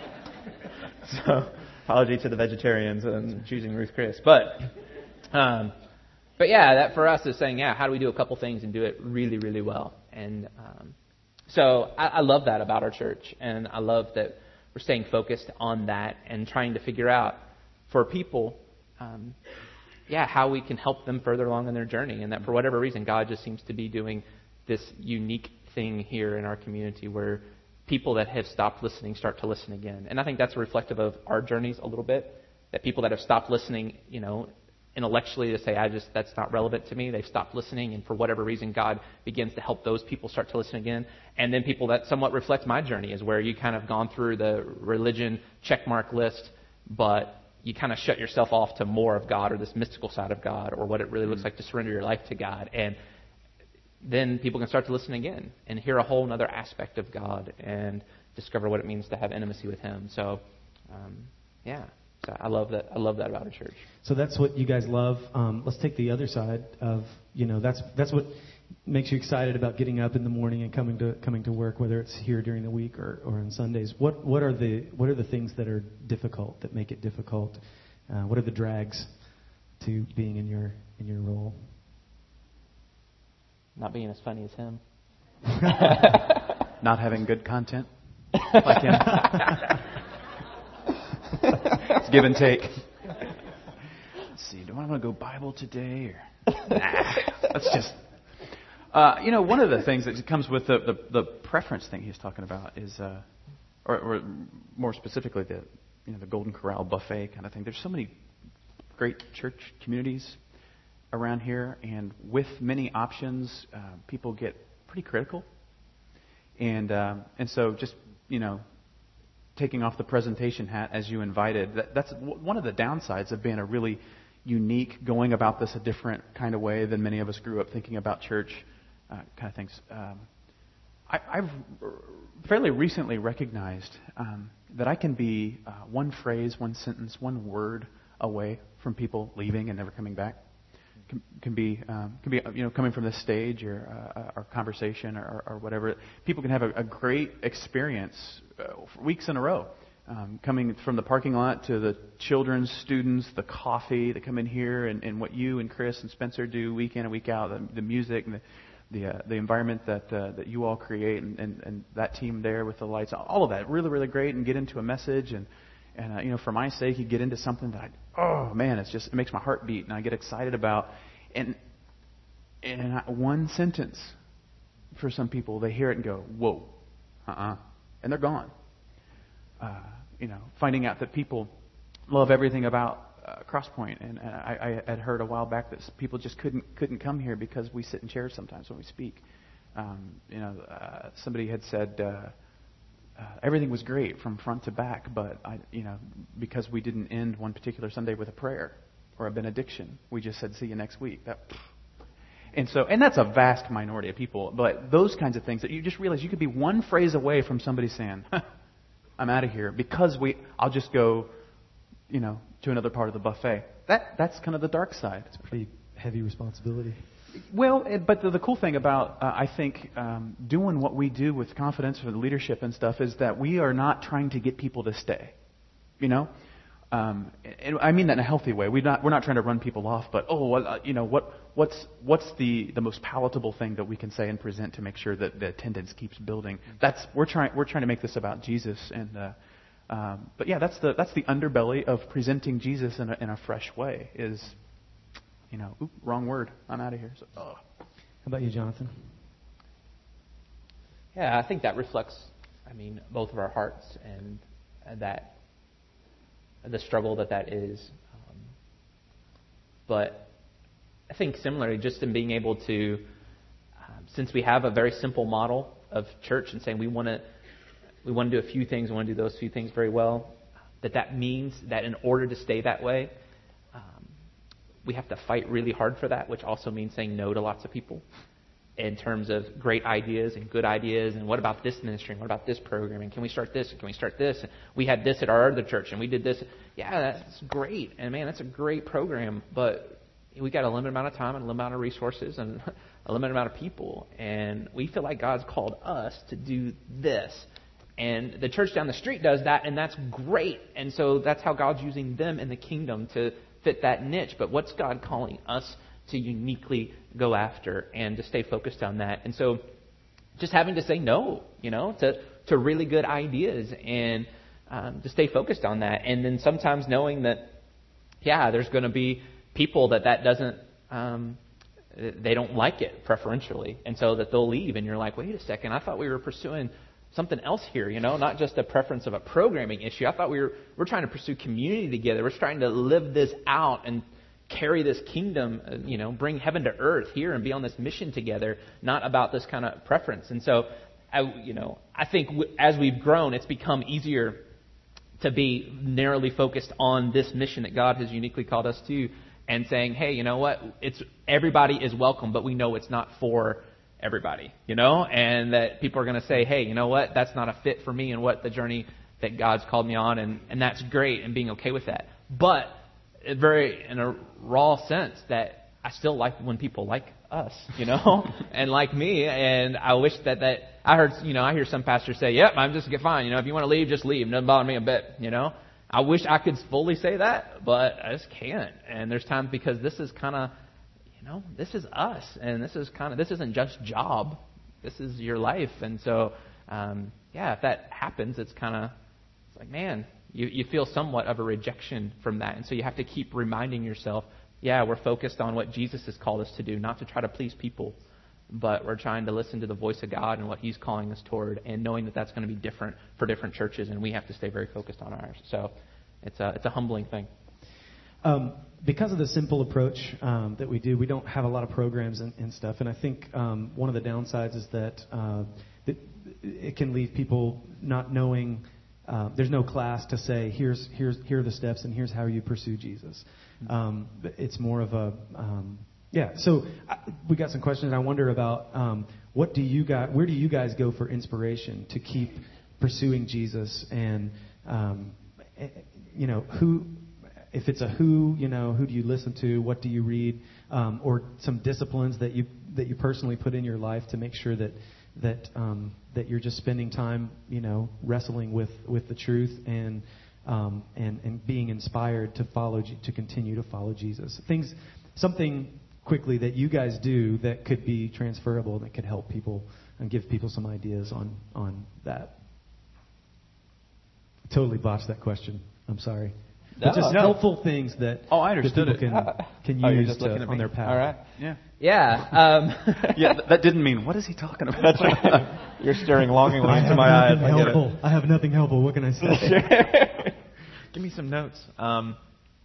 So apology to the vegetarians and choosing Ruth Chris, but um, but yeah, that for us is saying, yeah, how do we do a couple things and do it really, really well? And um, so I, I love that about our church, and I love that we're staying focused on that and trying to figure out for people, um, yeah, how we can help them further along in their journey, and that for whatever reason, God just seems to be doing this unique thing here in our community where people that have stopped listening start to listen again. And I think that's reflective of our journeys a little bit, that people that have stopped listening, you know, intellectually to say, I just, that's not relevant to me. They've stopped listening, and for whatever reason, God begins to help those people start to listen again. And then people that somewhat reflect my journey is where you kind of gone through the religion checkmark list, but you kind of shut yourself off to more of God, or this mystical side of God, or what it really looks like to surrender your life to God. And then people can start to listen again and hear a whole other aspect of God and discover what it means to have intimacy with Him. So, um, yeah. So I love that. I love that about a church. So that's what you guys love. Um, let's take the other side of, you know, that's that's what makes you excited about getting up in the morning and coming to coming to work, whether it's here during the week or, or on Sundays. What what are the what are the things that are difficult, that make it difficult? Uh, what are the drags to being in your in your role? Not being as funny as him. Not having good content like him. It's give and take. Let's see. Do I want to go Bible today or nah? Let's just. Uh, you know, one of the things that comes with the, the, the preference thing he's talking about is, uh, or, or more specifically, the you know the Golden Corral buffet kind of thing. There's so many great church communities around here, and with many options, uh, people get pretty critical. And uh, and so just, you know, taking off the presentation hat as you invited, that, that's w- one of the downsides of being a really unique, going about this a different kind of way than many of us grew up thinking about church uh, kind of things. Um, I, I've fairly recently recognized um, that I can be uh, one phrase, one sentence, one word away from people leaving and never coming back. Can, can be um, can be you know coming from this stage or uh, or conversation or, or whatever. People can have a, a great experience uh, for weeks in a row, um, coming from the parking lot to the children's, students, the coffee that come in here, and, and what you and Chris and Spencer do week in and week out, the, the music and the the, uh, the environment that uh, that you all create, and, and, and that team there with the lights, all of that really really great, and get into a message and. And, uh, you know, for my sake, you get into something that I, oh, man, it's just, it makes my heart beat, and I get excited about. And, and I, one sentence, for some people, they hear it and go, whoa, uh-uh, and they're gone. Uh, you know, finding out that people love everything about uh, Crosspoint. And, and I, I had heard a while back that people just couldn't couldn't come here because we sit in chairs sometimes when we speak. Um, you know, uh, somebody had said... Uh, Uh, everything was great from front to back, but I, you know, because we didn't end one particular Sunday with a prayer or a benediction, we just said, "See you next week." That, and so, and that's a vast minority of people. But those kinds of things that you just realize you could be one phrase away from somebody saying, "I'm out of here," because we, I'll just go, you know, to another part of the buffet. That that's kind of the dark side. It's a pretty heavy responsibility. Well, but the, the cool thing about, uh, I think, um, doing what we do with confidence for the leadership and stuff is that we are not trying to get people to stay. You know? Um, and I mean that in a healthy way. We're not, we're not trying to run people off, but, oh, well, uh, you know, what, what's what's the, the most palatable thing that we can say and present to make sure that the attendance keeps building? That's we're trying we're trying to make this about Jesus. And uh, um, but yeah, that's the that's the underbelly of presenting Jesus in a, in a fresh way is... You know, oop, wrong word. I'm out of here. So, oh. How about you, Jonathan? Yeah, I think that reflects, I mean, both of our hearts and uh, that the struggle that that is. Um, but I think similarly, just in being able to, um, since we have a very simple model of church and saying we want to, we want to do a few things, we want to do those few things very well, that that means that in order to stay that way, we have to fight really hard for that, which also means saying no to lots of people in terms of great ideas and good ideas. And what about this ministry? And what about this program? And can we start this? And can we start this? And we had this at our other church, and we did this. Yeah, that's great. And man, that's a great program. But we got a limited amount of time and a limited amount of resources and a limited amount of people. And we feel like God's called us to do this. And the church down the street does that, and that's great. And so that's how God's using them in the kingdom to fit that niche. But what's God calling us to uniquely go after and to stay focused on that? And so just having to say no, you know, to, to really good ideas and um, to stay focused on that. And then sometimes knowing that, yeah, there's going to be people that that doesn't, um, they don't like it preferentially. And so that they'll leave and you're like, wait a second, I thought we were pursuing something else here, you know, not just a preference of a programming issue. I thought we were we're trying to pursue community together. We're trying to live this out and carry this kingdom, uh, you know, bring heaven to earth here and be on this mission together, not about this kind of preference. And so, I, you know, I think w- as we've grown, it's become easier to be narrowly focused on this mission that God has uniquely called us to, and saying, hey, you know what, it's everybody is welcome, but we know it's not for everybody, you know, and that people are going to say, hey, you know what, that's not a fit for me and what the journey that God's called me on, and, and that's great, and being okay with that. but it very in a raw sense that I still like when people like us, you know, and like me. And I wish that that I heard, you know, I hear some pastors say, "Yep, I'm just get fine. You know, if you want to leave, just leave. It doesn't bother me a bit." You know, I wish I could fully say that, but I just can't. And there's times because this is kind of, you know, this is us, and this is kind of this isn't just job. This is your life, and so um, yeah, if that happens, it's kind of it's like, man, you you feel somewhat of a rejection from that, and so you have to keep reminding yourself. Yeah, we're focused on what Jesus has called us to do, not to try to please people, but we're trying to listen to the voice of God and what He's calling us toward, and knowing that that's going to be different for different churches, and we have to stay very focused on ours. So it's a, it's a humbling thing. Um, because of the simple approach um, that we do, we don't have a lot of programs and, and stuff, and I think um, one of the downsides is that uh, it, it can leave people not knowing. Uh, there's no class to say, here's here's here are the steps and here's how you pursue Jesus. Um, it's more of a um, yeah. So I, we got some questions. I wonder about um, what do you guys, where do you guys go for inspiration to keep pursuing Jesus, and um, you know who, if it's a who, you know who do you listen to, what do you read, um, or some disciplines that you that you personally put in your life to make sure that. that um, that you're just spending time, you know, wrestling with, with the truth and um, and and being inspired to follow to continue to follow Jesus. Things, something quickly that you guys do that could be transferable, that could help people and give people some ideas on on that. Totally botched that question. I'm sorry. No, but just no. helpful things that, Oh, I understood that people it. can, can Oh, you're use just to, looking at on me. their path. All right. Yeah. Yeah. Um, Yeah, th- that didn't mean, what is he talking about? That's right. You're staring longingly I into have my eyes. nothing I get it. helpful. I have nothing helpful. What can I say? Give me some notes. Um,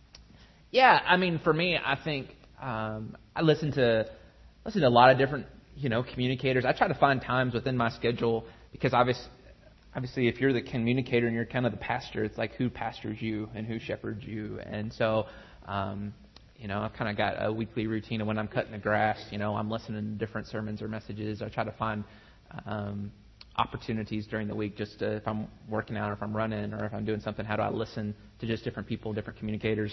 yeah, I mean, for me, I think um, I listen to listen to a lot of different, you know, communicators. I try to find times within my schedule because obviously, obviously, if you're the communicator and you're kind of the pastor, it's like who pastors you and who shepherds you. And so, um, you know, I've kind of got a weekly routine of when I'm cutting the grass. You know, I'm listening to different sermons or messages. I try to find um, opportunities during the week just to, if I'm working out or if I'm running or if I'm doing something, how do I listen to just different people, different communicators?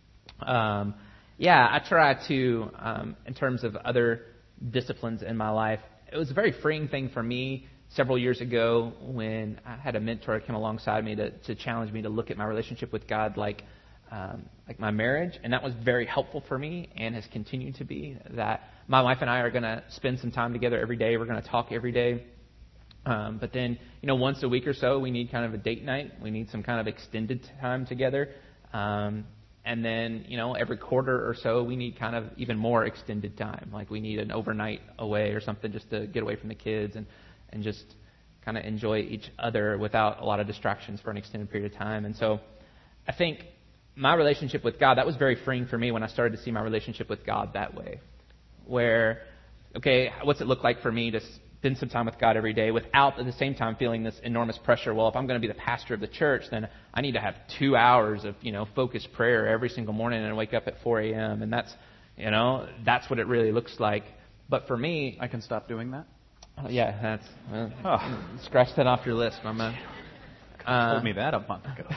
Um, yeah, I try to, um, in terms of other disciplines in my life, it was a very freeing thing for me several years ago when I had a mentor come alongside me to, to challenge me to look at my relationship with God like um, like my marriage, and that was very helpful for me and has continued to be. That my wife and I are going to spend some time together every day. We're going to talk every day. Um, but then, you know, once a week or so, we need kind of a date night. We need some kind of extended time together. Um, and then, you know, every quarter or so, we need kind of even more extended time. Like we need an overnight away or something just to get away from the kids and, and just kind of enjoy each other without a lot of distractions for an extended period of time. And so I think my relationship with God, that was very freeing for me when I started to see my relationship with God that way. Where, okay, what's it look like for me to spend some time with God every day without at the same time feeling this enormous pressure? Well, if I'm going to be the pastor of the church, then I need to have two hours of, you know, focused prayer every single morning and wake up at four a.m. And that's, you know, that's what it really looks like. But for me, I can stop doing that? uh, yeah, that's, uh, Oh. scratch that off your list, my man. You told me that a month ago.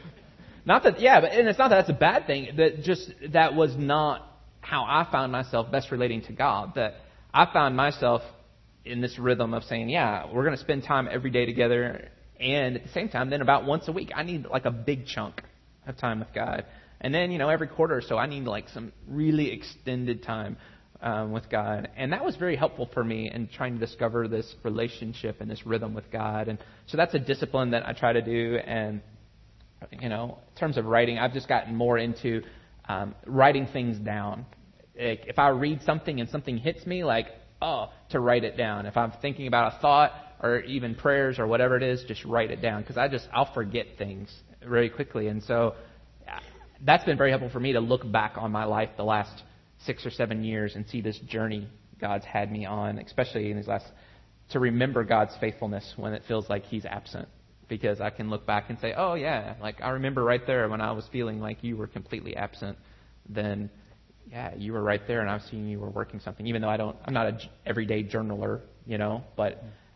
Not that, yeah, but and it's not that that's a bad thing. That just that was not how I found myself best relating to God. That I found myself in this rhythm of saying, yeah, we're going to spend time every day together, and at the same time, then about once a week, I need like a big chunk of time with God, and then you know every quarter or so, I need like some really extended time um, with God, and that was very helpful for me in trying to discover this relationship and this rhythm with God, and so that's a discipline that I try to do. And you know, in terms of writing, I've just gotten more into um, writing things down. Like, if I read something and something hits me, like, oh, to write it down. If I'm thinking about a thought or even prayers or whatever it is, just write it down because I just I'll forget things very quickly. And so that's been very helpful for me to look back on my life the last six or seven years and see this journey God's had me on, especially in these last, to remember God's faithfulness when it feels like He's absent. Because I can look back and say, oh, yeah, like I remember right there when I was feeling like you were completely absent, then, yeah, you were right there and I've seen you were working something. Even though I don't, I'm not a everyday journaler, you know, but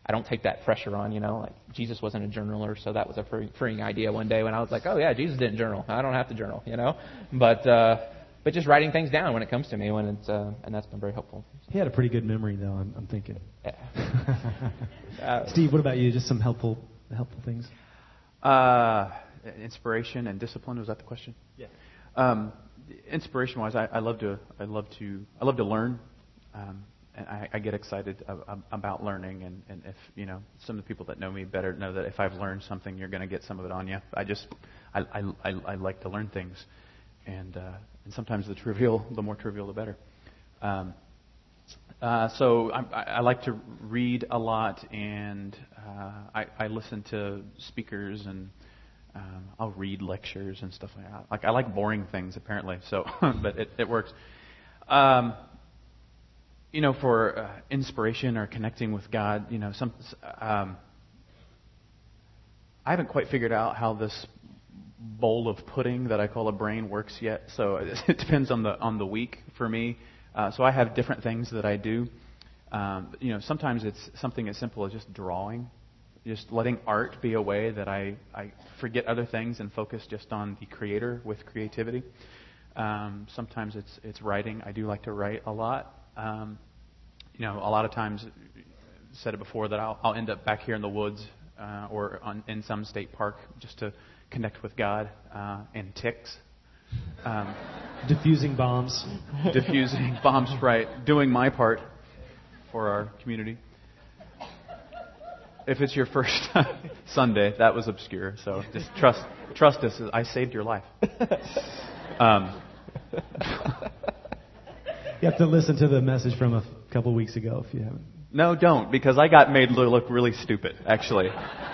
I don't take that pressure on, you know, like Jesus wasn't a journaler, so that was a free, freeing idea one day when I was like, oh yeah, Jesus didn't journal. I don't have to journal, you know, but, uh, but just writing things down when it comes to me when it's, uh, and that's been very helpful. He had a pretty good memory though, I'm, I'm thinking. Yeah. uh, Steve, what about you? Just some helpful, helpful things? Uh, inspiration and discipline, was that the question? Yeah. Um, inspiration wise, I, I love to, I love to, I love to learn. Um, And I, I get excited about learning, and, and if you know, some of the people that know me better know that if I've learned something, you're going to get some of it on you. I just, I, I, I, I like to learn things, and uh, and sometimes the trivial, the more trivial, the better. Um, uh, so I, I like to read a lot, and uh, I, I listen to speakers, and um, I'll read lectures and stuff like that. Like I like boring things apparently, so but it, it works. Um, You know, for uh, inspiration or connecting with God, you know, some um, I haven't quite figured out how this bowl of pudding that I call a brain works yet. So it depends on the on the week for me. Uh, so I have different things that I do. Um, you know, sometimes it's something as simple as just drawing, just letting art be a way that I, I forget other things and focus just on the creator with creativity. Um, sometimes it's it's writing. I do like to write a lot. Um, you know, a lot of times, said it before, that I'll, I'll end up back here in the woods uh, or on, in some state park just to connect with God uh, and ticks. Um, diffusing bombs. Diffusing bombs, right. Doing my part for our community. If it's your first Sunday, that was obscure. So just trust trust us. I saved your life. Um, You have to listen to the message from a couple weeks ago if you haven't. No, don't, because I got made look really stupid, actually.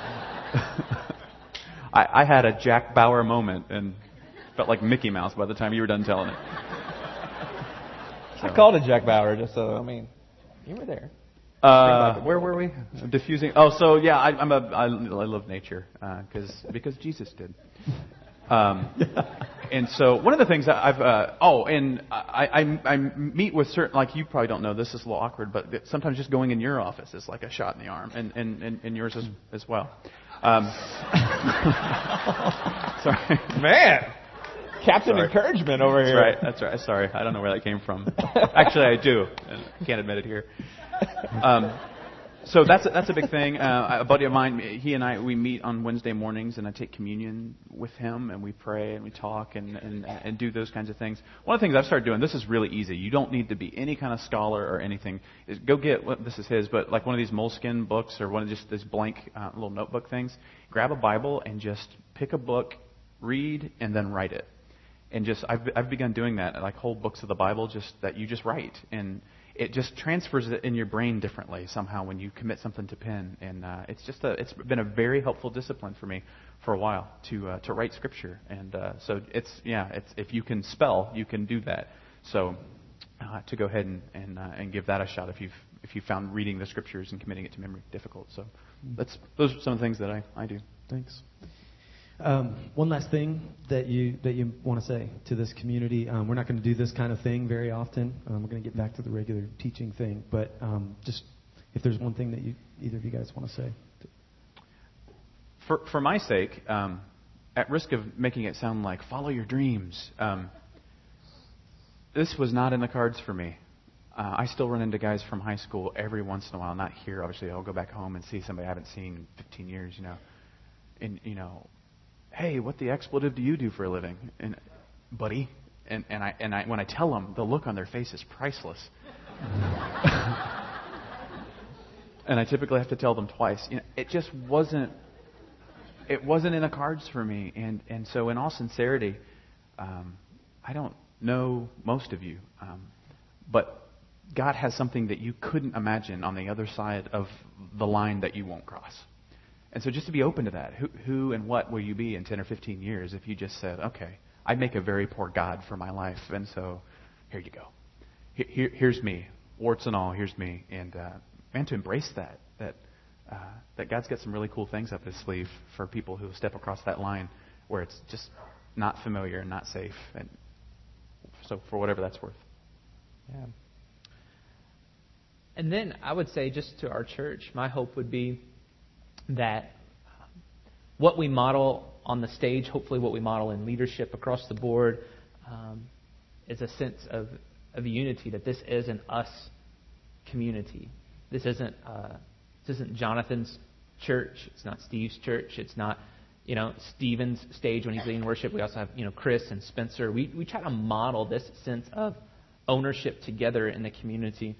I, I had a Jack Bauer moment and felt like Mickey Mouse by the time you were done telling it. So. I called it Jack Bauer, just so, I mean, you were there. Uh, where were we? Diffusing. Oh, so yeah, I, I'm a. I, I love nature because uh, because Jesus did. Um, and so one of the things that I've uh, oh, and I, I I meet with certain, like, you probably don't know this, is a little awkward, but sometimes just going in your office is like a shot in the arm, and and, and, and yours as as well. Um, sorry, man. Captain Sorry. Encouragement over That's here. Right, that's right. Sorry, I don't know where that came from. Actually, I do. And I can't admit it here. Um, so that's a, that's a big thing. Uh, a buddy of mine, he and I, we meet on Wednesday mornings, and I take communion with him, and we pray and we talk and, and and do those kinds of things. One of the things I've started doing, this is really easy. You don't need to be any kind of scholar or anything. Is go get, well, this is his, but like one of these Moleskine books or one of just these blank uh, little notebook things. Grab a Bible and just pick a book, read, and then write it. And just, I've I've begun doing that, like whole books of the Bible, just that you just write, and it just transfers it in your brain differently somehow when you commit something to pen. And uh, it's just a, it's been a very helpful discipline for me for a while to uh, to write scripture. And uh, so it's yeah, it's if you can spell, you can do that. So uh, to go ahead and and, uh, and give that a shot if you've if you found reading the scriptures and committing it to memory difficult. So that's those are some of the things that I, I do. Thanks. Um, one last thing that you that you want to say to this community. Um, we're not going to do this kind of thing very often. Um, we're going to get back to the regular teaching thing. But um, just if there's one thing that you either of you guys want to say. For for my sake, um, at risk of making it sound like follow your dreams, um, this was not in the cards for me. Uh, I still run into guys from high school every once in a while. Not here, obviously. I'll go back home and see somebody I haven't seen in fifteen years. You know, and you know. Hey, what the expletive do you do for a living, and buddy? And and I and I when I tell them, the look on their face is priceless. And I typically have to tell them twice. You know, it just wasn't. It wasn't in the cards for me, and and so in all sincerity, um, I don't know most of you, um, but God has something that you couldn't imagine on the other side of the line that you won't cross. And so just to be open to that, who, who and what will you be in ten or fifteen years if you just said, okay, I make a very poor God for my life, and so here you go. Here, here's me, warts and all, here's me. And, uh, man, to embrace that, that uh, that God's got some really cool things up his sleeve for people who step across that line where it's just not familiar and not safe. And so for whatever that's worth. Yeah. and then I would say just to our church, my hope would be that what we model on the stage, hopefully what we model in leadership across the board, um, is a sense of, of unity, that this is an us community. This isn't uh, this isn't Jonathan's church. It's not Steve's church. It's not, you know, Stephen's stage when he's leading worship. We also have, you know, Chris and Spencer. We we try to model this sense of ownership together in the community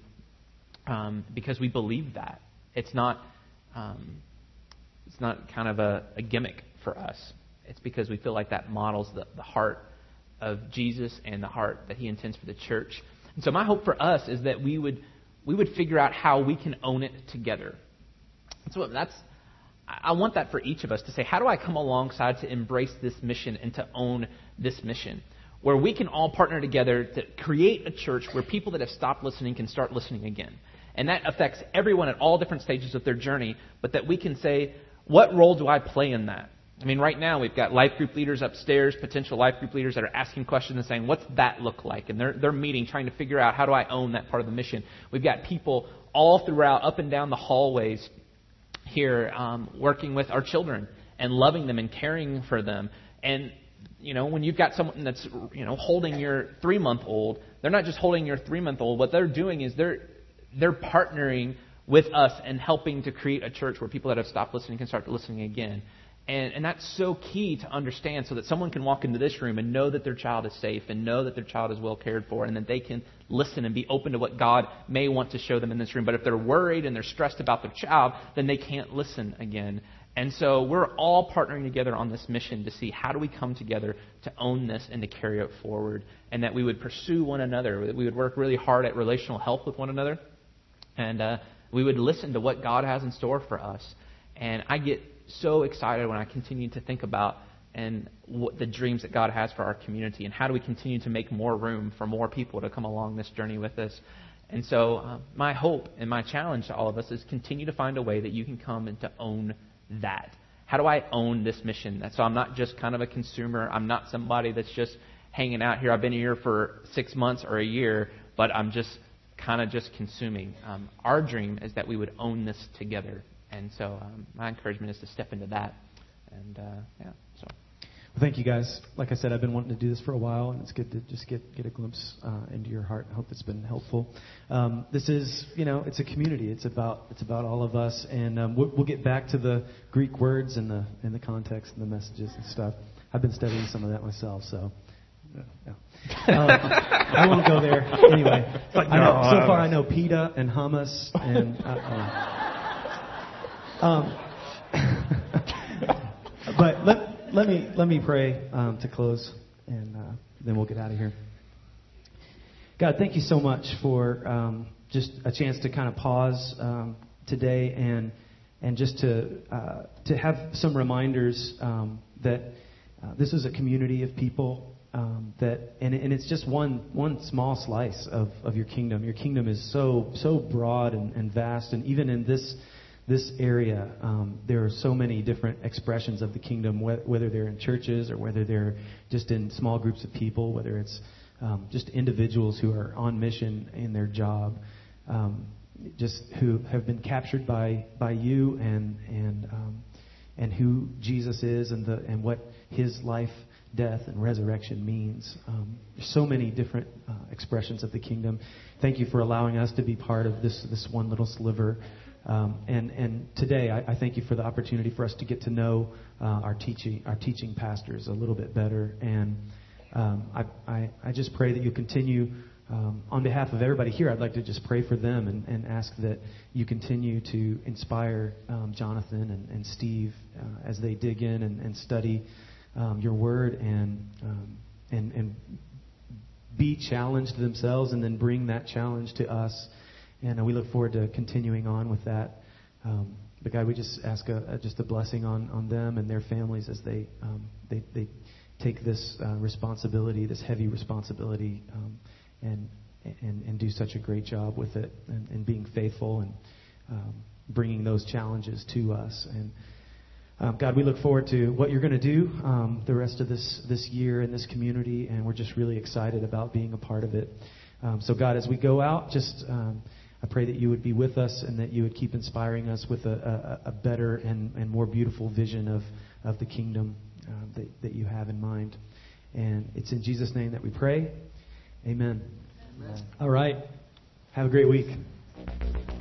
um, because we believe that. It's not um, it's not kind of a, a gimmick for us. It's because we feel like that models the, the heart of Jesus and the heart that he intends for the church. And so my hope for us is that we would we would figure out how we can own it together. So that's I want that for each of us to say, how do I come alongside to embrace this mission and to own this mission? Where we can all partner together to create a church where people that have stopped listening can start listening again. And that affects everyone at all different stages of their journey, but that we can say, what role do I play in that? I mean, right now we've got life group leaders upstairs, potential life group leaders that are asking questions and saying, what's that look like? And they're, they're meeting, trying to figure out, how do I own that part of the mission? We've got people all throughout, up and down the hallways here, um, working with our children and loving them and caring for them. And, you know, when you've got someone that's, you know, holding your three-month-old, they're not just holding your three-month-old. What they're doing is they're they're partnering with us and helping to create a church where people that have stopped listening can start listening again. And, and that's so key to understand, so that someone can walk into this room and know that their child is safe and know that their child is well cared for, and that they can listen and be open to what God may want to show them in this room. But if they're worried and they're stressed about their child, then they can't listen again. And so we're all partnering together on this mission to see how do we come together to own this and to carry it forward, and that we would pursue one another, that we would work really hard at relational health with one another, and uh, we would listen to what God has in store for us. And I get so excited when I continue to think about and what the dreams that God has for our community, and how do we continue to make more room for more people to come along this journey with us. And so uh, my hope and my challenge to all of us is continue to find a way that you can come and to own that. How do I own this mission? So I'm not just kind of a consumer. I'm not somebody that's just hanging out here. I've been here for six months or a year, but I'm just kind of just consuming. Um, our dream is that we would own this together. And so um, my encouragement is to step into that. And, uh, yeah, so. Well, thank you, guys. Like I said, I've been wanting to do this for a while, and it's good to just get, get a glimpse uh, into your heart. I hope it's been helpful. Um, this is, you know, it's a community. It's about it's about all of us, and um, we'll, we'll get back to the Greek words and the and the context and the messages and stuff. I've been studying some of that myself, so yeah. yeah. Um, I won't go there anyway. Like, I know, no, so I far, I know pita and hummus and. Uh, uh, Um, but let let me let me pray um, to close, and uh, then we'll get out of here. God, thank you so much for um, just a chance to kind of pause um, today, and and just to uh, to have some reminders um, that uh, this is a community of people. Um, that and, and it's just one one small slice of, of your kingdom. Your kingdom is so so broad and, and vast, and even in this. This area, um, there are so many different expressions of the kingdom, wh- whether they're in churches or whether they're just in small groups of people, whether it's um, just individuals who are on mission in their job, um, just who have been captured by, by you and and um, and who Jesus is and the and what His life, death, and resurrection means. Um, there's so many different uh, expressions of the kingdom. Thank you for allowing us to be part of this this one little sliver. Um, and, and today, I, I thank you for the opportunity for us to get to know uh, our teaching our teaching pastors a little bit better. And um, I, I, I just pray that you continue, um, on behalf of everybody here, I'd like to just pray for them and, and ask that you continue to inspire um, Jonathan and, and Steve uh, as they dig in and, and study um, your word and, um, and, and be challenged themselves, and then bring that challenge to us. And we look forward to continuing on with that. Um, but God, we just ask a, a, just a blessing on, on them and their families as they um, they, they take this uh, responsibility, this heavy responsibility, um, and, and and do such a great job with it, and, and being faithful and um, bringing those challenges to us. And um, God, we look forward to what you're going to do um, the rest of this this year in this community, and we're just really excited about being a part of it. Um, so God, as we go out, just um, I pray that you would be with us and that you would keep inspiring us with a, a, a better and, and more beautiful vision of, of the kingdom uh, that, that you have in mind. And it's in Jesus' name that we pray. Amen. Amen. All right. Have a great week.